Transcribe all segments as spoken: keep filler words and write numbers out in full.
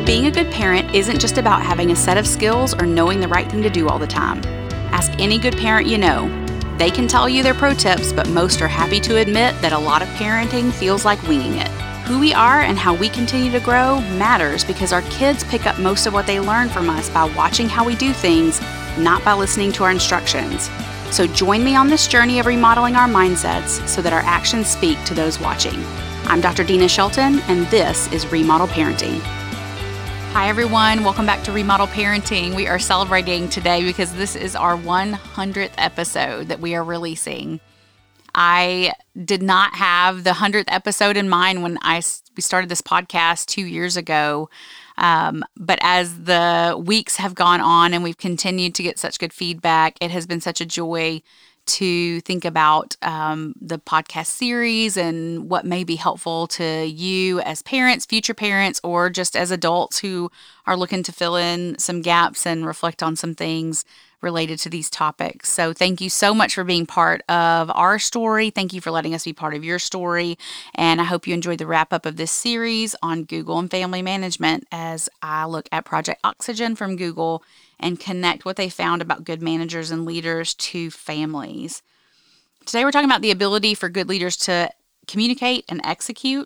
Being a good parent isn't just about having a set of skills or knowing the right thing to do all the time. Ask any good parent you know. They can tell you their pro tips, but most are happy to admit that a lot of parenting feels like winging it. Who we are and how we continue to grow matters because our kids pick up most of what they learn from us by watching how we do things, not by listening to our instructions. So join me on this journey of remodeling our mindsets so that our actions speak to those watching. I'm Doctor Dina Shelton, and this is Remodel Parenting. Hi everyone, welcome back to Remodel Parenting. We are celebrating today because this is our one hundredth episode that we are releasing. I did not have the one hundredth episode in mind when I we started this podcast two years ago, um, but as the weeks have gone on and we've continued to get such good feedback, it has been such a joy to think about um, the podcast series and what may be helpful to you as parents, future parents, or just as adults who are looking to fill in some gaps and reflect on some things related to these topics. So thank you so much for being part of our story. Thank you for letting us be part of your story. And I hope you enjoyed the wrap up of this series on Google and family management as I look at Project Oxygen from Google and connect what they found about good managers and leaders to families. Today we're talking about the ability for good leaders to communicate and execute,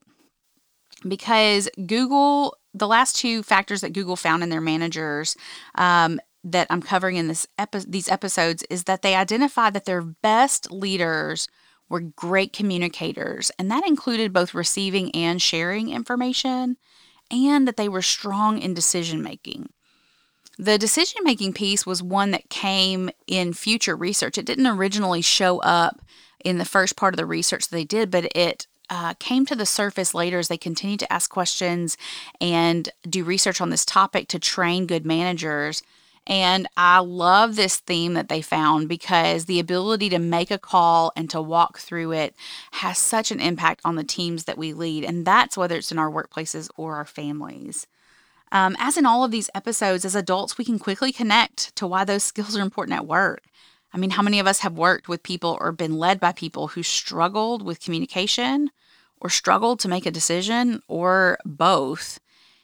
because Google, the last two factors that Google found in their managers um, that I'm covering in this epi- these episodes is that they identified that their best leaders were great communicators, and that included both receiving and sharing information, and that they were strong in decision making. The decision-making piece was one that came in future research. It didn't originally show up in the first part of the research that they did, but it uh, came to the surface later as they continued to ask questions and do research on this topic to train good managers. And I love this theme that they found because the ability to make a call and to walk through it has such an impact on the teams that we lead. And that's whether it's in our workplaces or our families. Um, as in all of these episodes, as adults, we can quickly connect to why those skills are important at work. I mean, how many of us have worked with people or been led by people who struggled with communication or struggled to make a decision or both?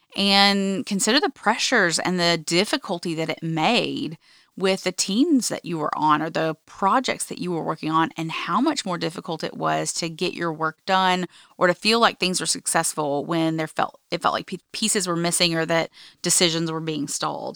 And consider the pressures and the difficulty that it made with the teams that you were on or the projects that you were working on, and how much more difficult it was to get your work done or to feel like things were successful when there felt it felt like pieces were missing or that decisions were being stalled.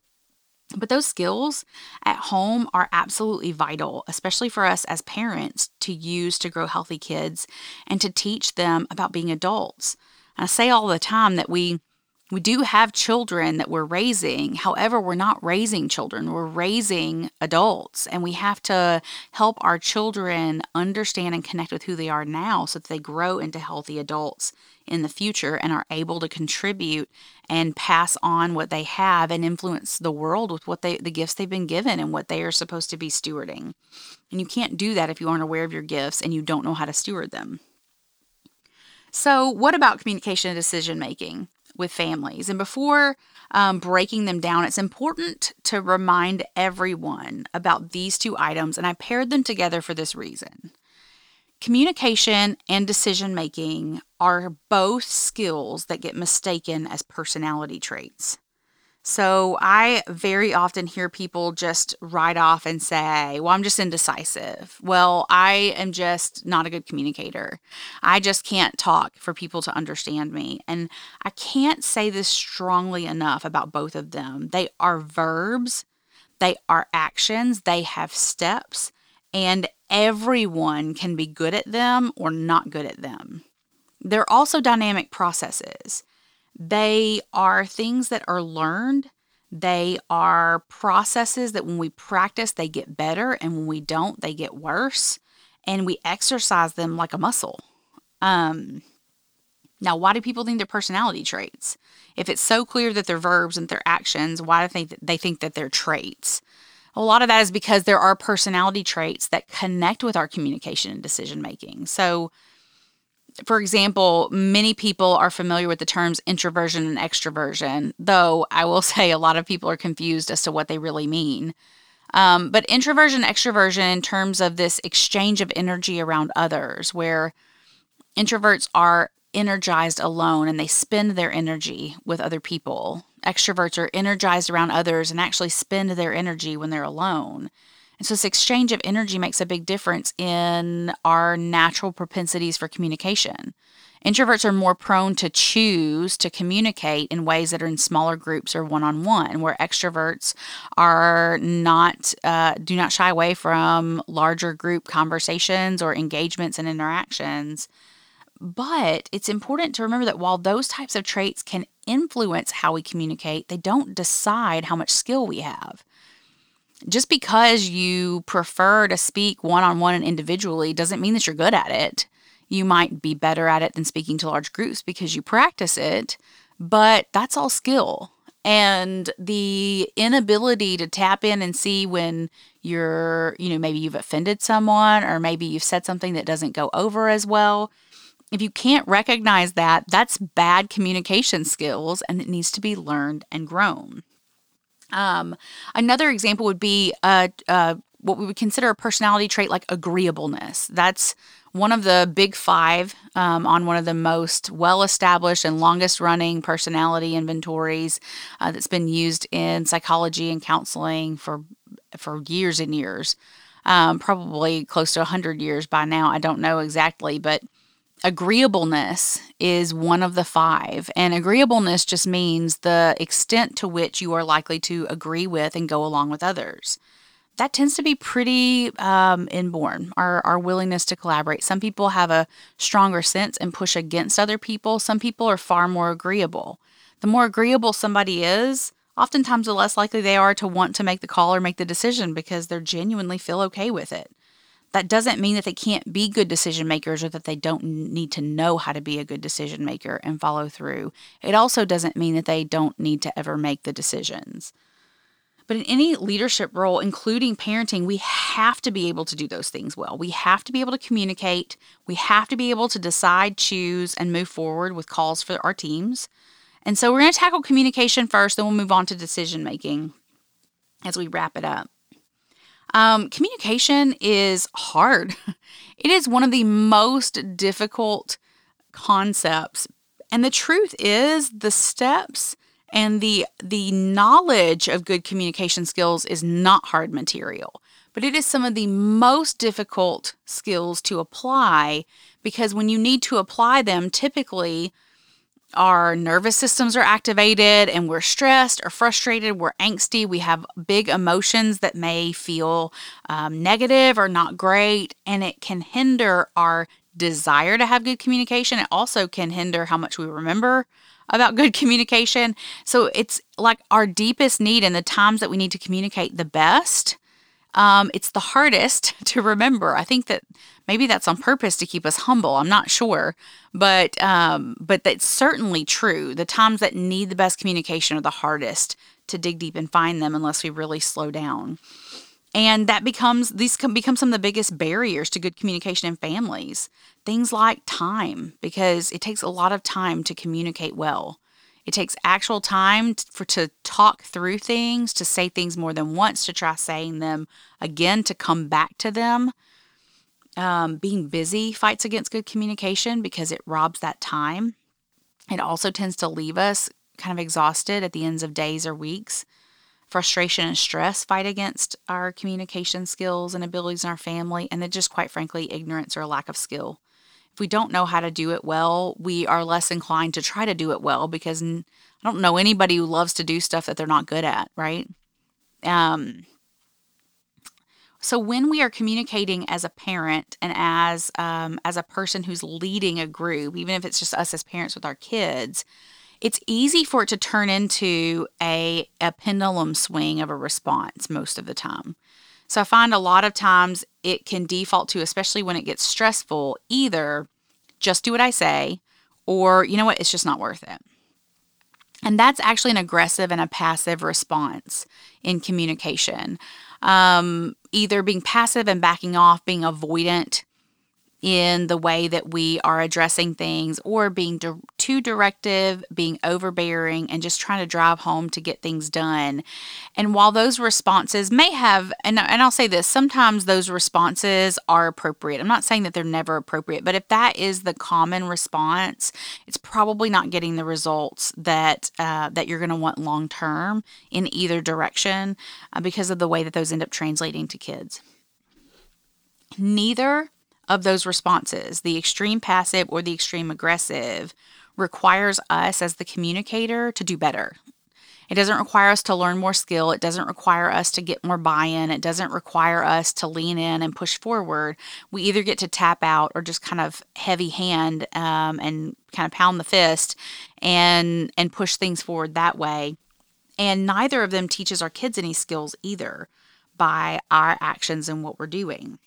But those skills at home are absolutely vital, especially for us as parents, to use to grow healthy kids and to teach them about being adults. I say all the time that we We do have children that we're raising. However, we're not raising children. We're raising adults, and we have to help our children understand and connect with who they are now so that they grow into healthy adults in the future and are able to contribute and pass on what they have and influence the world with what they the gifts they've been given and what they are supposed to be stewarding. And you can't do that if you aren't aware of your gifts and you don't know how to steward them. So, what about communication and decision making with families? And before um, breaking them down, it's important to remind everyone about these two items, and I paired them together for this reason. Communication and decision making are both skills that get mistaken as personality traits. So I very often hear people just write off and say, well, I'm just indecisive. Well, I am just not a good communicator. I just can't talk for people to understand me. And I can't say this strongly enough about both of them. They are verbs, they are actions, they have steps, and everyone can be good at them or not good at them. They're also dynamic processes. They are things that are learned. They are processes that when we practice, they get better, and when we don't, they get worse, and we exercise them like a muscle. Um, now, why do people think they're personality traits? If it's so clear that they're verbs and they're actions, why do they think, they think that they're traits? A lot of that is because there are personality traits that connect with our communication and decision making. So, for example, many people are familiar with the terms introversion and extroversion, though I will say a lot of people are confused as to what they really mean. Um, but introversion, extroversion in terms of this exchange of energy around others, where introverts are energized alone and they spend their energy with other people. Extroverts are energized around others and actually spend their energy when they're alone. And so this exchange of energy makes a big difference in our natural propensities for communication. Introverts are more prone to choose to communicate in ways that are in smaller groups or one-on-one, where extroverts are not, uh, do not shy away from larger group conversations or engagements and interactions. But it's important to remember that while those types of traits can influence how we communicate, they don't decide how much skill we have. Just because you prefer to speak one-on-one and individually doesn't mean that you're good at it. You might be better at it than speaking to large groups because you practice it, but that's all skill. And the inability to tap in and see when you're, you know, maybe you've offended someone or maybe you've said something that doesn't go over as well. If you can't recognize that, that's bad communication skills and it needs to be learned and grown. Um, another example would be uh, uh, what we would consider a personality trait like agreeableness. That's one of the big five um, on one of the most well-established and longest-running personality inventories uh, that's been used in psychology and counseling for for years and years, um, probably close to one hundred years by now. I don't know exactly, but agreeableness is one of the five. And agreeableness just means the extent to which you are likely to agree with and go along with others. That tends to be pretty um, inborn, our, our willingness to collaborate. Some people have a stronger sense and push against other people. Some people are far more agreeable. The more agreeable somebody is, oftentimes the less likely they are to want to make the call or make the decision because they genuinely feel okay with it. That doesn't mean that they can't be good decision makers or that they don't need to know how to be a good decision maker and follow through. It also doesn't mean that they don't need to ever make the decisions. But in any leadership role, including parenting, we have to be able to do those things well. We have to be able to communicate. We have to be able to decide, choose, and move forward with calls for our teams. And so we're going to tackle communication first, then we'll move on to decision making as we wrap it up. Um, communication is hard. It is one of the most difficult concepts. And the truth is, the steps and the the knowledge of good communication skills is not hard material, but it is some of the most difficult skills to apply because when you need to apply them, typically our nervous systems are activated and we're stressed or frustrated, we're angsty, we have big emotions that may feel um, negative or not great, and it can hinder our desire to have good communication. It also can hinder how much we remember about good communication. So it's like our deepest need and the times that we need to communicate the best. Um, it's the hardest to remember. I think that maybe that's on purpose to keep us humble. I'm not sure, but um, but that's certainly true. The times that need the best communication are the hardest to dig deep and find them unless we really slow down. And that becomes, these can become some of the biggest barriers to good communication in families. Things like time, because it takes a lot of time to communicate well. It takes actual time for to talk through things, to say things more than once, to try saying them again, to come back to them. Um, being busy fights against good communication because it robs that time. It also tends to leave us kind of exhausted at the ends of days or weeks. Frustration and stress fight against our communication skills and abilities in our family, and then just quite frankly, ignorance or a lack of skill. If we don't know how to do it well, we are less inclined to try to do it well because I don't know anybody who loves to do stuff that they're not good at, right? Um, so when we are communicating as a parent and as um, as a person who's leading a group, even if it's just us as parents with our kids, it's easy for it to turn into a, a pendulum swing of a response most of the time. So I find a lot of times it can default to, especially when it gets stressful, either just do what I say or, you know what, it's just not worth it. And that's actually an aggressive and a passive response in communication. Um, either being passive and backing off, being avoidant in the way that we are addressing things, or being too too directive, being overbearing, and just trying to drive home to get things done. And while those responses may have, and, and I'll say this, sometimes those responses are appropriate. I'm not saying that they're never appropriate, but if that is the common response, it's probably not getting the results that uh, that you're going to want long term in either direction uh, because of the way that those end up translating to kids. Neither of those responses, the extreme passive or the extreme aggressive, requires us as the communicator to do better. It doesn't require us to learn more skill. It doesn't require us to get more buy-in. It doesn't require us to lean in and push forward. We either get to tap out or just kind of heavy hand um, and kind of pound the fist and and push things forward that way. And neither of them teaches our kids any skills either by our actions and what we're doing.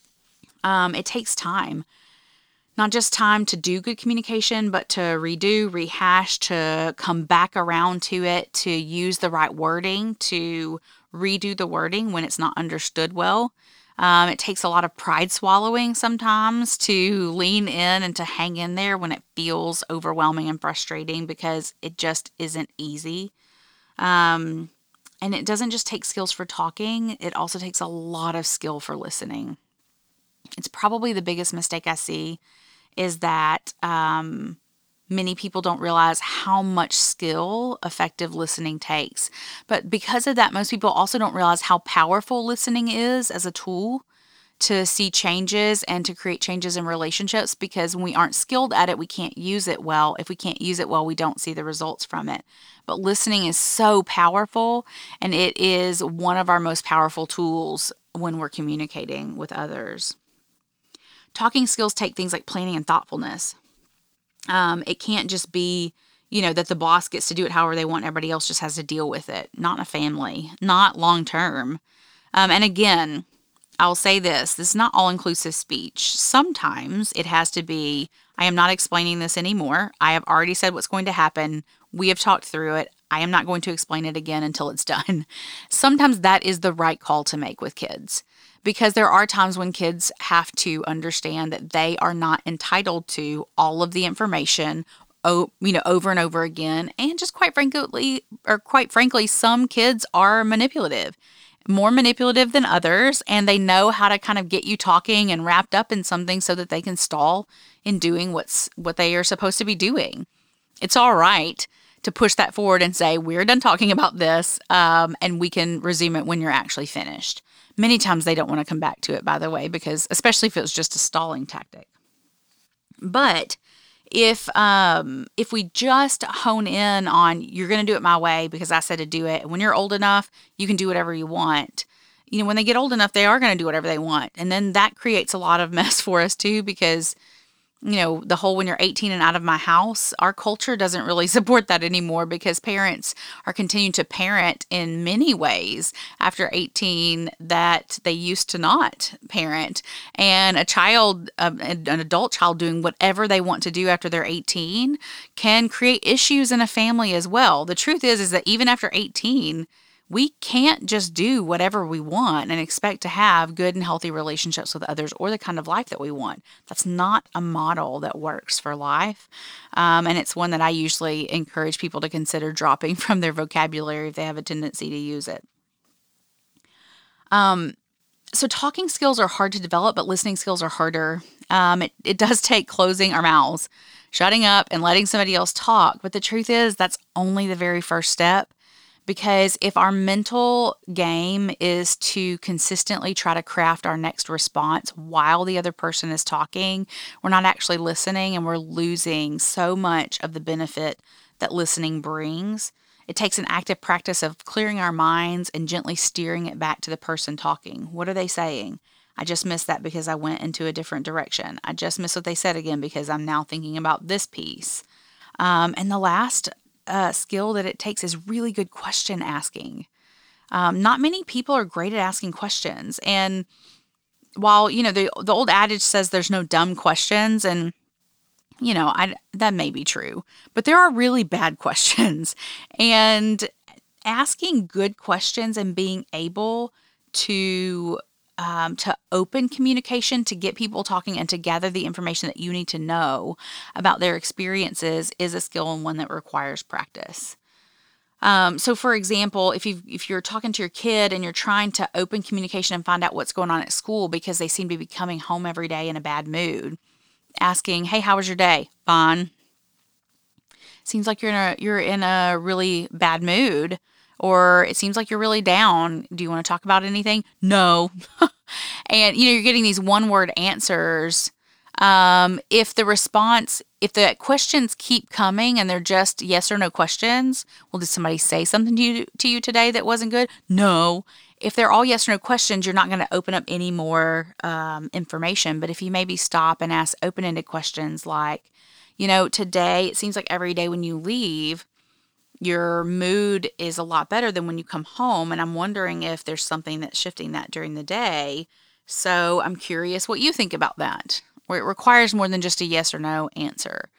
Um, it takes time, not just time to do good communication, but to redo, rehash, to come back around to it, to use the right wording, to redo the wording when it's not understood well. Um, it takes a lot of pride swallowing sometimes to lean in and to hang in there when it feels overwhelming and frustrating because it just isn't easy. Um, and it doesn't just take skills for talking. It also takes a lot of skill for listening. It's probably the biggest mistake I see is that um, many people don't realize how much skill effective listening takes. But because of that, most people also don't realize how powerful listening is as a tool to see changes and to create changes in relationships, because when we aren't skilled at it, we can't use it well. If we can't use it well, we don't see the results from it. But listening is so powerful, and it is one of our most powerful tools when we're communicating with others. Talking skills take things like planning and thoughtfulness. Um, it can't just be, you know, that the boss gets to do it however they want. Everybody else just has to deal with it. Not in a family, not long term. Um, and again, I'll say this, this is not all-inclusive speech. Sometimes it has to be, I am not explaining this anymore. I have already said what's going to happen. We have talked through it. I am not going to explain it again until it's done. Sometimes that is the right call to make with kids, because there are times when kids have to understand that they are not entitled to all of the information, oh, you know, over and over again. And just quite frankly, or quite frankly, some kids are manipulative, more manipulative than others, and they know how to kind of get you talking and wrapped up in something so that they can stall in doing what's what they are supposed to be doing. It's all right to push that forward and say, we're done talking about this, um, and we can resume it when you're actually finished. Many times they don't want to come back to it, by the way, because especially if it was just a stalling tactic. But if um, if we just hone in on, you're going to do it my way because I said to do it, when you're old enough, you can do whatever you want. You know, when they get old enough, they are going to do whatever they want. And then that creates a lot of mess for us too, because you know, the whole when you're eighteen and out of my house, our culture doesn't really support that anymore because parents are continuing to parent in many ways after eighteen that they used to not parent. And a child, um, an adult child doing whatever they want to do after they're eighteen can create issues in a family as well. The truth is, is that even after eighteen, we can't just do whatever we want and expect to have good and healthy relationships with others or the kind of life that we want. That's not a model that works for life. Um, and it's one that I usually encourage people to consider dropping from their vocabulary if they have a tendency to use it. Um, so talking skills are hard to develop, but listening skills are harder. Um, it, it does take closing our mouths, shutting up and letting somebody else talk. But the truth is that's only the very first step. Because if our mental game is to consistently try to craft our next response while the other person is talking, we're not actually listening and we're losing so much of the benefit that listening brings. It takes an active practice of clearing our minds and gently steering it back to the person talking. What are they saying? I just missed that because I went into a different direction. I just missed what they said again because I'm now thinking about this piece. Um, and the last Uh, skill that it takes is really good question asking. Um, not many people are great at asking questions. And while, you know, the the old adage says there's no dumb questions, and, you know, I, that may be true, but there are really bad questions. And asking good questions and being able to um, to open communication, to get people talking and to gather the information that you need to know about their experiences is a skill and one that requires practice. Um, so for example, if you if you're talking to your kid and you're trying to open communication and find out what's going on at school because they seem to be coming home every day in a bad mood, asking, "Hey, how was your day?" "Fine." "Seems like you're in a you're in a really bad mood," or "It seems like you're really down. Do you want to talk about anything?" "No." And you know, you're getting these one-word answers. Um, if the response, if the questions keep coming and they're just yes or no questions, well, did somebody say something to you to you today that wasn't good? No. If they're all yes or no questions, you're not going to open up any more um, information. But if you maybe stop and ask open-ended questions like, you know, today, it seems like every day when you leave, your mood is a lot better than when you come home. And I'm wondering if there's something that's shifting that during the day. So I'm curious what you think about that, where it requires more than just a yes or no answer.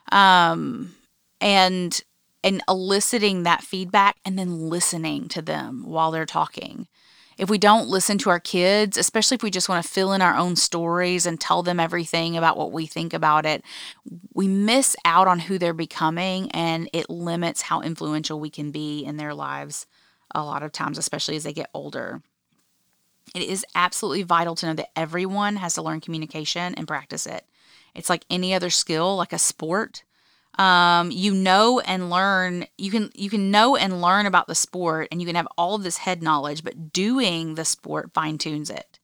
Um, and and eliciting that feedback and then listening to them while they're talking. If we don't listen to our kids, especially if we just want to fill in our own stories and tell them everything about what we think about it, we miss out on who they're becoming, and it limits how influential we can be in their lives a lot of times, especially as they get older. It is absolutely vital to know that everyone has to learn communication and practice it. It's like any other skill, like a sport. Um, you know and learn, you can you can know and learn about the sport, and you can have all of this head knowledge, but doing the sport fine-tunes it.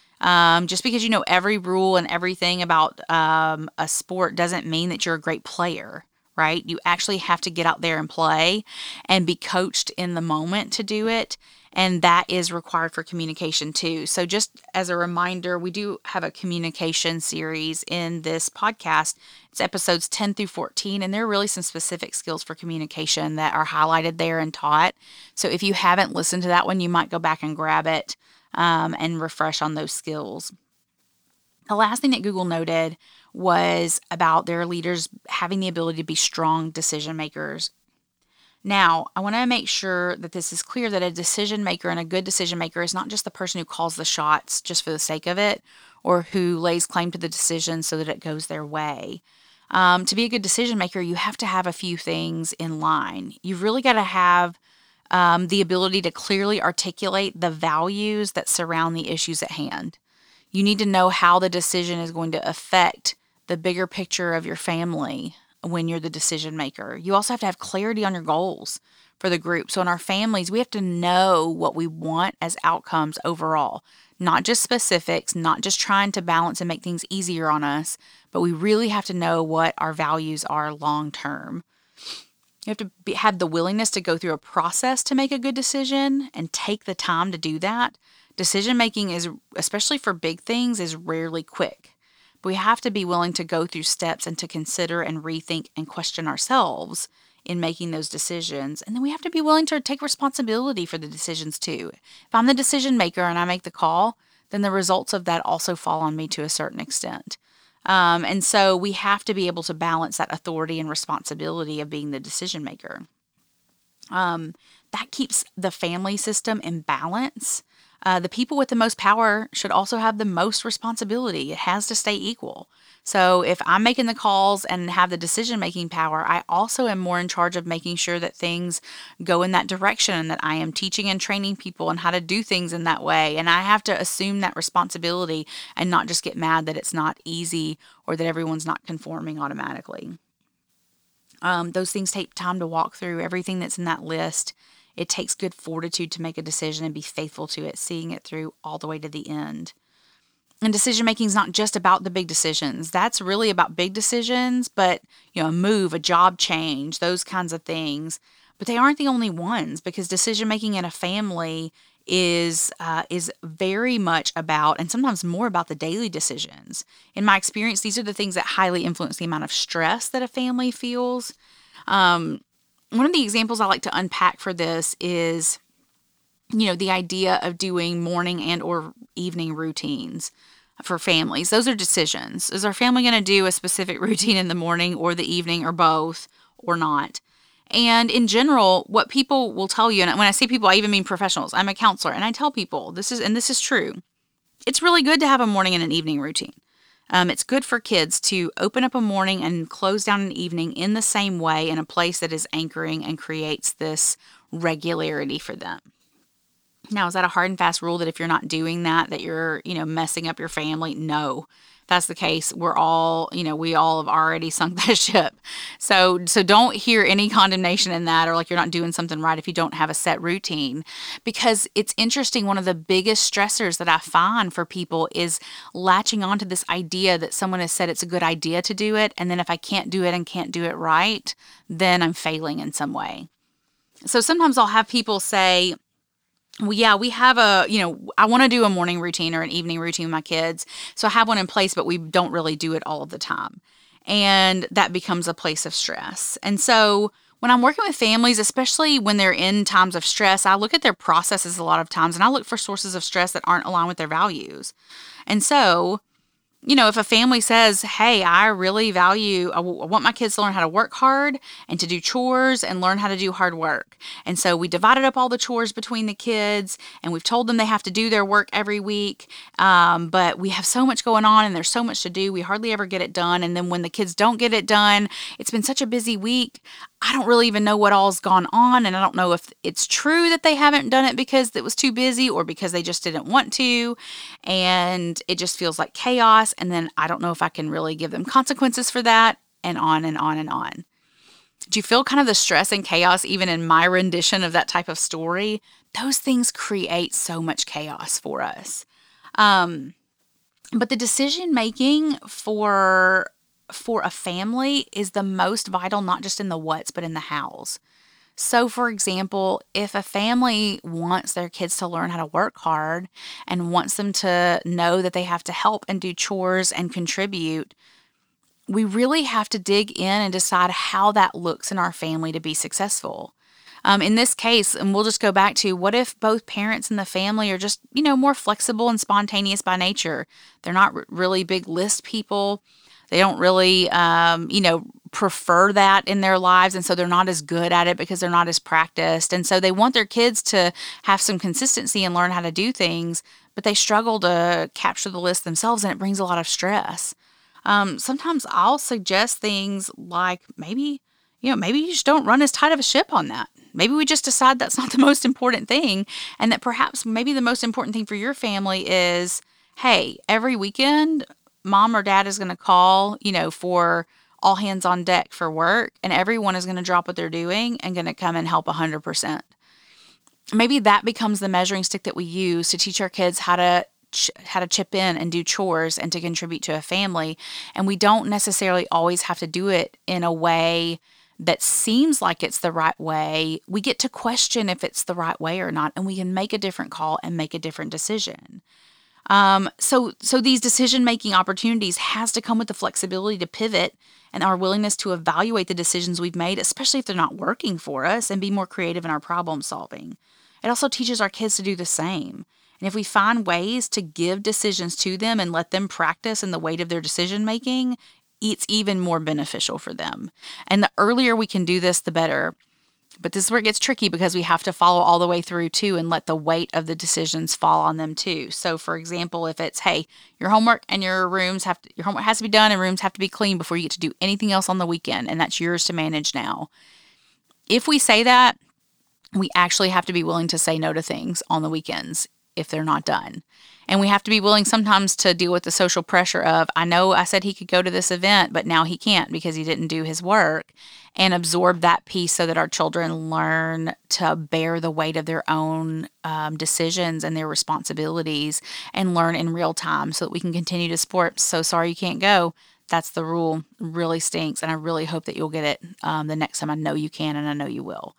Um, just because you know every rule and everything about um, a sport doesn't mean that you're a great player, right? You actually have to get out there and play and be coached in the moment to do it. And that is required for communication too. So just as a reminder, we do have a communication series in this podcast. It's episodes ten through fourteen, and there are really some specific skills for communication that are highlighted there and taught. So if you haven't listened to that one, you might go back and grab it um, and refresh on those skills. The last thing that Google noted was about their leaders having the ability to be strong decision makers. Now, I want to make sure that this is clear that a decision maker and a good decision maker is not just the person who calls the shots just for the sake of it, or who lays claim to the decision so that it goes their way. Um, to be a good decision maker, you have to have a few things in line. You've really got to have um, the ability to clearly articulate the values that surround the issues at hand. You need to know how the decision is going to affect the bigger picture of your family when you're the decision maker. You also have to have clarity on your goals for the group. So in our families, we have to know what we want as outcomes overall, not just specifics, not just trying to balance and make things easier on us, but we really have to know what our values are long term. You have to be, have the willingness to go through a process to make a good decision and take the time to do that. Decision making is, especially for big things, is rarely quick. But we have to be willing to go through steps and to consider and rethink and question ourselves in making those decisions. And then we have to be willing to take responsibility for the decisions too. If I'm the decision maker and I make the call, then the results of that also fall on me to a certain extent. Um, and so we have to be able to balance that authority and responsibility of being the decision maker. Um, that keeps the family system in balance. Uh, the people with the most power should also have the most responsibility. It has to stay equal. So if I'm making the calls and have the decision-making power, I also am more in charge of making sure that things go in that direction and that I am teaching and training people on how to do things in that way. And I have to assume that responsibility and not just get mad that it's not easy or that everyone's not conforming automatically. Um, those things take time to walk through. Everything that's in that list, it takes good fortitude to make a decision and be faithful to it, seeing it through all the way to the end. And decision making is not just about the big decisions. That's really about big decisions, but you know, a move, a job change, those kinds of things. But they aren't the only ones, because decision making in a family is uh, is very much about, and sometimes more about, the daily decisions. In my experience, these are the things that highly influence the amount of stress that a family feels. Um, one of the examples I like to unpack for this is, you know, the idea of doing morning and or evening routines for families. Those are decisions. Is our family going to do a specific routine in the morning or the evening or both or not? And in general, what people will tell you, and when I say people, I even mean professionals. I'm a counselor, and I tell people this is, and this is true. It's really good to have a morning and an evening routine. Um, it's good for kids to open up a morning and close down an evening in the same way in a place that is anchoring and creates this regularity for them. Now, is that a hard and fast rule that if you're not doing that, that you're, you know, messing up your family? No. If that's the case, we're all, you know, we all have already sunk that ship. So, so don't hear any condemnation in that, or like you're not doing something right if you don't have a set routine. Because it's interesting, one of the biggest stressors that I find for people is latching onto this idea that someone has said it's a good idea to do it, and then if I can't do it and can't do it right, then I'm failing in some way. So sometimes I'll have people say, well, yeah, we have a, you know, I want to do a morning routine or an evening routine with my kids. So I have one in place, but we don't really do it all of the time. And that becomes a place of stress. And so when I'm working with families, especially when they're in times of stress, I look at their processes a lot of times, and I look for sources of stress that aren't aligned with their values. And so, you know, if a family says, hey, I really value, I, w- I want my kids to learn how to work hard and to do chores and learn how to do hard work. And so we divided up all the chores between the kids, and we've told them they have to do their work every week. Um, but we have so much going on and there's so much to do. We hardly ever get it done. And then when the kids don't get it done, it's been such a busy week. I don't really even know what all's gone on. And I don't know if it's true that they haven't done it because it was too busy or because they just didn't want to. And it just feels like chaos. And then I don't know if I can really give them consequences for that, and on and on and on. Do you feel kind of the stress and chaos even in my rendition of that type of story? Those things create so much chaos for us. Um, but the decision making for for a family is the most vital, not just in the what's, but in the how's. So, for example, if a family wants their kids to learn how to work hard and wants them to know that they have to help and do chores and contribute, we really have to dig in and decide how that looks in our family to be successful. Um, in this case, and we'll just go back to, what if both parents in the family are just, you know, more flexible and spontaneous by nature? They're not r- really big list people. They don't really, um, you know, prefer that in their lives. And so they're not as good at it because they're not as practiced. And so they want their kids to have some consistency and learn how to do things, but they struggle to capture the list themselves, and it brings a lot of stress. Um, sometimes I'll suggest things like maybe, you know, maybe you just don't run as tight of a ship on that. Maybe we just decide that's not the most important thing, and that perhaps maybe the most important thing for your family is, hey, every weekend, mom or dad is going to call, you know, for all hands on deck for work, and everyone is going to drop what they're doing and going to come and help one hundred percent. Maybe that becomes the measuring stick that we use to teach our kids how to ch- how to chip in and do chores and to contribute to a family. And we don't necessarily always have to do it in a way that seems like it's the right way. We get to question if it's the right way or not, and we can make a different call and make a different decision. Um, so, so these decision-making opportunities has to come with the flexibility to pivot and our willingness to evaluate the decisions we've made, especially if they're not working for us, and be more creative in our problem solving. It also teaches our kids to do the same. And if we find ways to give decisions to them and let them practice in the weight of their decision-making, it's even more beneficial for them. And the earlier we can do this, the better. But this is where it gets tricky, because we have to follow all the way through too and let the weight of the decisions fall on them too. So for example, if it's, hey, your homework and your rooms have to, your homework has to be done and rooms have to be clean before you get to do anything else on the weekend, and that's yours to manage now. If we say that, we actually have to be willing to say no to things on the weekends if they're not done. And we have to be willing sometimes to deal with the social pressure of, I know I said he could go to this event, but now he can't because he didn't do his work, and absorb that piece so that our children learn to bear the weight of their own um, decisions and their responsibilities, and learn in real time so that we can continue to support. So sorry you can't go. That's the rule. Really stinks. And I really hope that you'll get it um, the next time. I know you can, and I know you will.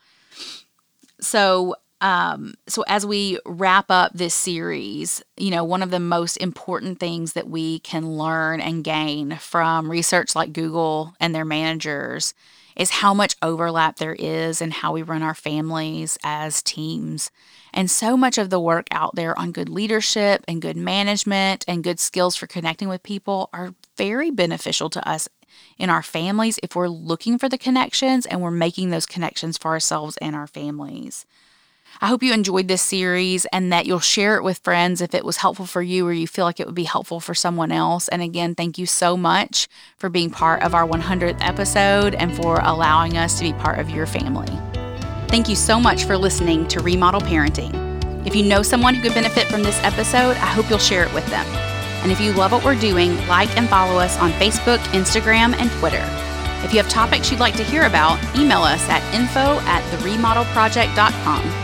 So Um, so as we wrap up this series, you know, one of the most important things that we can learn and gain from research like Google and their managers is how much overlap there is in how we run our families as teams. And so much of the work out there on good leadership and good management and good skills for connecting with people are very beneficial to us in our families if we're looking for the connections and we're making those connections for ourselves and our families. I hope you enjoyed this series and that you'll share it with friends if it was helpful for you or you feel like it would be helpful for someone else. And again, thank you so much for being part of our one hundredth episode and for allowing us to be part of your family. Thank you so much for listening to Remodel Parenting. If you know someone who could benefit from this episode, I hope you'll share it with them. And if you love what we're doing, like and follow us on Facebook, Instagram, and Twitter. If you have topics you'd like to hear about, email us at info at the remodel project dot com.